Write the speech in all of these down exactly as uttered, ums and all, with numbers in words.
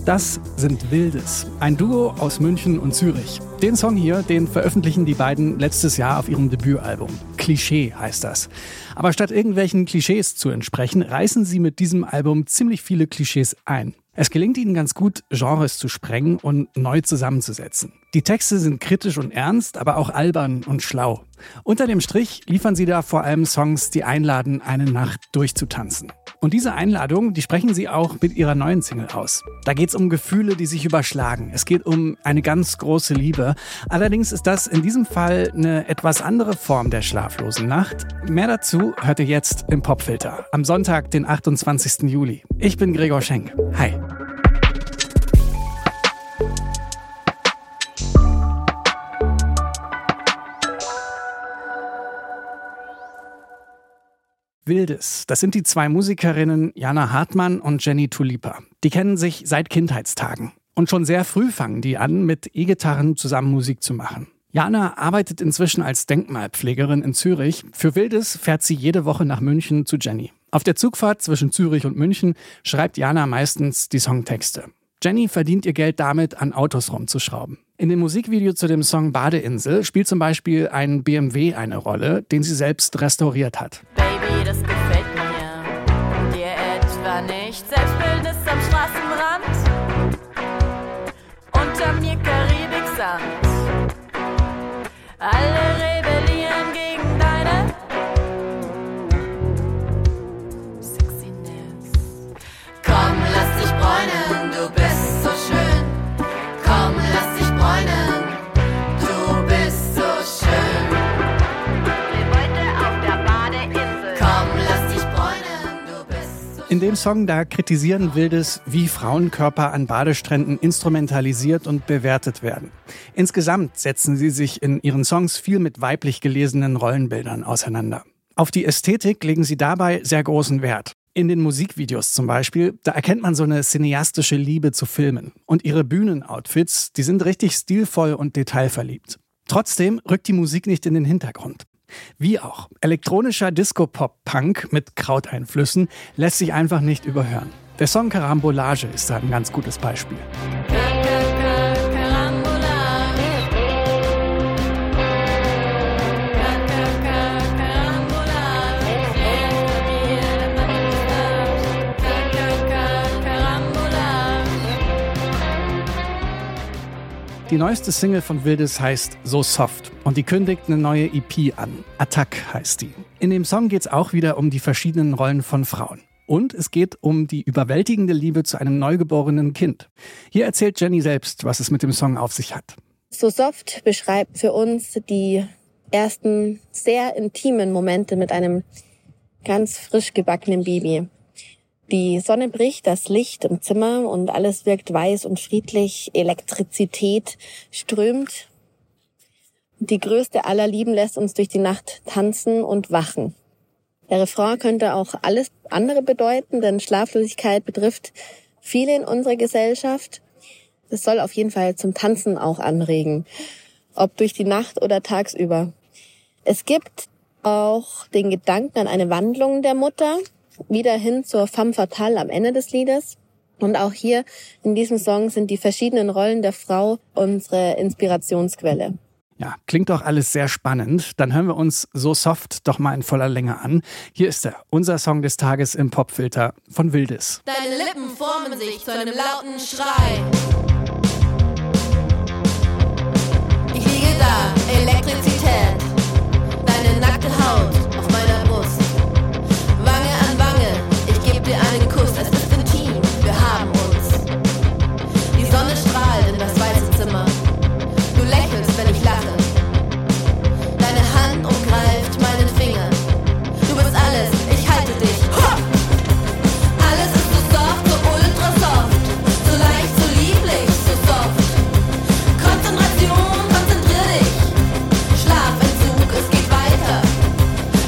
Das sind Wildes, ein Duo aus München und Zürich. Den Song hier, den veröffentlichen die beiden letztes Jahr auf ihrem Debütalbum. Klischee heißt das. Aber statt irgendwelchen Klischees zu entsprechen, reißen sie mit diesem Album ziemlich viele Klischees ein. Es gelingt ihnen ganz gut, Genres zu sprengen und neu zusammenzusetzen. Die Texte sind kritisch und ernst, aber auch albern und schlau. Unter dem Strich liefern sie da vor allem Songs, die einladen, eine Nacht durchzutanzen. Und diese Einladung, die sprechen sie auch mit ihrer neuen Single aus. Da geht's um Gefühle, die sich überschlagen. Es geht um eine ganz große Liebe. Allerdings ist das in diesem Fall eine etwas andere Form der schlaflosen Nacht. Mehr dazu hört ihr jetzt im Popfilter. Am Sonntag, den achtundzwanzigsten Juli. Ich bin Gregor Schenk. Hi. Wildes, das sind die zwei Musikerinnen Jana Hartmann und Jenny Tulipa. Die kennen sich seit Kindheitstagen. Und schon sehr früh fangen die an, mit E-Gitarren zusammen Musik zu machen. Jana arbeitet inzwischen als Denkmalpflegerin in Zürich. Für Wildes fährt sie jede Woche nach München zu Jenny. Auf der Zugfahrt zwischen Zürich und München schreibt Jana meistens die Songtexte. Jenny verdient ihr Geld damit, an Autos rumzuschrauben. In dem Musikvideo zu dem Song Badeinsel spielt zum Beispiel ein B M W eine Rolle, den sie selbst restauriert hat. Baby, das gefällt mir. Dir etwa nicht? Selbstbild ist am Straßenrand. Unter mir Karibiksand. Alle rebellieren gegen deine Sexiness. Komm, lass dich bräunen, du bist so schön. Komm, lass dich bräunen, du bist so schön. Heute auf der Badeinsel. Komm, lass dich bräunen, du bist so schön. In dem Song, da kritisieren Wildes, wie Frauenkörper an Badestränden instrumentalisiert und bewertet werden. Insgesamt setzen sie sich in ihren Songs viel mit weiblich gelesenen Rollenbildern auseinander. Auf die Ästhetik legen sie dabei sehr großen Wert. In den Musikvideos zum Beispiel, da erkennt man so eine cineastische Liebe zu Filmen. Und ihre Bühnenoutfits, die sind richtig stilvoll und detailverliebt. Trotzdem rückt die Musik nicht in den Hintergrund. Wie auch, elektronischer Disco-Pop-Punk mit Krauteinflüssen lässt sich einfach nicht überhören. Der Song Karambolage ist da ein ganz gutes Beispiel. Die neueste Single von Wildes heißt So Soft und die kündigt eine neue E P an. Attack heißt die. In dem Song geht es auch wieder um die verschiedenen Rollen von Frauen. Und es geht um die überwältigende Liebe zu einem neugeborenen Kind. Hier erzählt Jenny selbst, was es mit dem Song auf sich hat. So Soft beschreibt für uns die ersten sehr intimen Momente mit einem ganz frisch gebackenen Baby. Die Sonne bricht, das Licht im Zimmer und alles wirkt weiß und friedlich. Elektrizität strömt. Die größte aller Lieben lässt uns durch die Nacht tanzen und wachen. Der Refrain könnte auch alles andere bedeuten, denn Schlaflosigkeit betrifft viele in unserer Gesellschaft. Es soll auf jeden Fall zum Tanzen auch anregen, ob durch die Nacht oder tagsüber. Es gibt auch den Gedanken an eine Wandlung der Mutter, wieder hin zur femme fatale am Ende des Liedes. Und auch hier in diesem Song sind die verschiedenen Rollen der Frau unsere Inspirationsquelle. Ja, klingt doch alles sehr spannend. Dann hören wir uns So Soft doch mal in voller Länge an. Hier ist er, unser Song des Tages im Popfilter von Wildes. Deine Lippen formen sich zu einem lauten Schrei. Ich liege da, Elektrizität. Deine nackte Haut auf meiner Brust. Wange an Wange, ich geb dir einen Kuss. Es ist intim, wir haben uns. Die Sonne strahlt in das weiße Zimmer. Du lächelst, wenn ich lache. Deine Hand umgreift meinen Finger. Du bist alles, ich halte dich. Ha! Alles ist so soft, so ultra soft. So leicht, so lieblich, so soft. Konzentration, konzentrier dich. Schlafentzug, es geht weiter.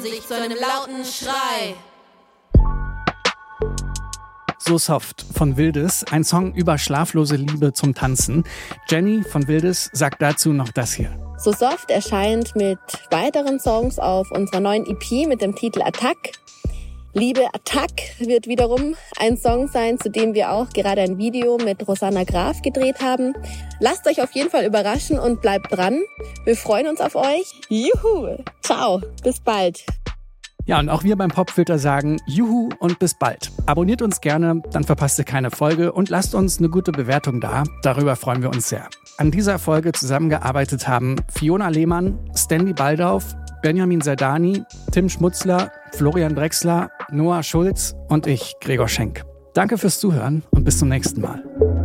sich zu einem lauten Schrei. So Soft von Wildes, ein Song über schlaflose Liebe zum Tanzen. Jenny von Wildes sagt dazu noch das hier. So Soft erscheint mit weiteren Songs auf unserer neuen E P mit dem Titel Attack. Liebe Attack wird wiederum ein Song sein, zu dem wir auch gerade ein Video mit Rosanna Graf gedreht haben. Lasst euch auf jeden Fall überraschen und bleibt dran. Wir freuen uns auf euch. Juhu! Ciao, bis bald. Ja, und auch wir beim Popfilter sagen Juhu und bis bald. Abonniert uns gerne, dann verpasst ihr keine Folge und lasst uns eine gute Bewertung da. Darüber freuen wir uns sehr. An dieser Folge zusammengearbeitet haben Fiona Lehmann, Stanley Baldauf, Benjamin Sardani, Tim Schmutzler, Florian Drechsler, Noah Schulz und ich, Gregor Schenk. Danke fürs Zuhören und bis zum nächsten Mal.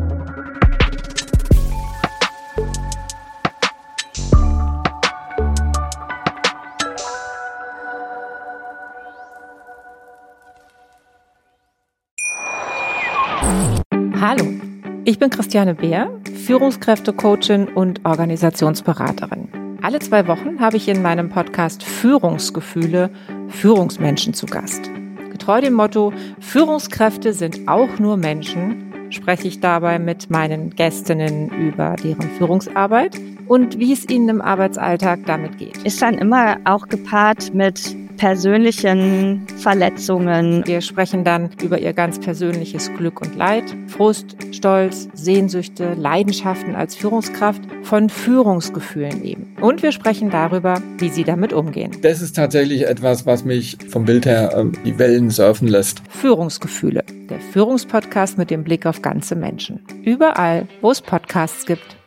Hallo, ich bin Christiane Beer, Führungskräftecoachin und Organisationsberaterin. Alle zwei Wochen habe ich in meinem Podcast Führungsgefühle Führungsmenschen zu Gast. Getreu dem Motto, Führungskräfte sind auch nur Menschen, spreche ich dabei mit meinen Gästinnen über deren Führungsarbeit und wie es ihnen im Arbeitsalltag damit geht. Ist dann immer auch gepaart mit persönlichen Verletzungen. Wir sprechen dann über ihr ganz persönliches Glück und Leid, Frust, Stolz, Sehnsüchte, Leidenschaften als Führungskraft, von Führungsgefühlen eben. Und wir sprechen darüber, wie sie damit umgehen. Das ist tatsächlich etwas, was mich vom Bild her äh, die Wellen surfen lässt. Führungsgefühle, der Führungspodcast mit dem Blick auf ganze Menschen. Überall, wo es Podcasts gibt.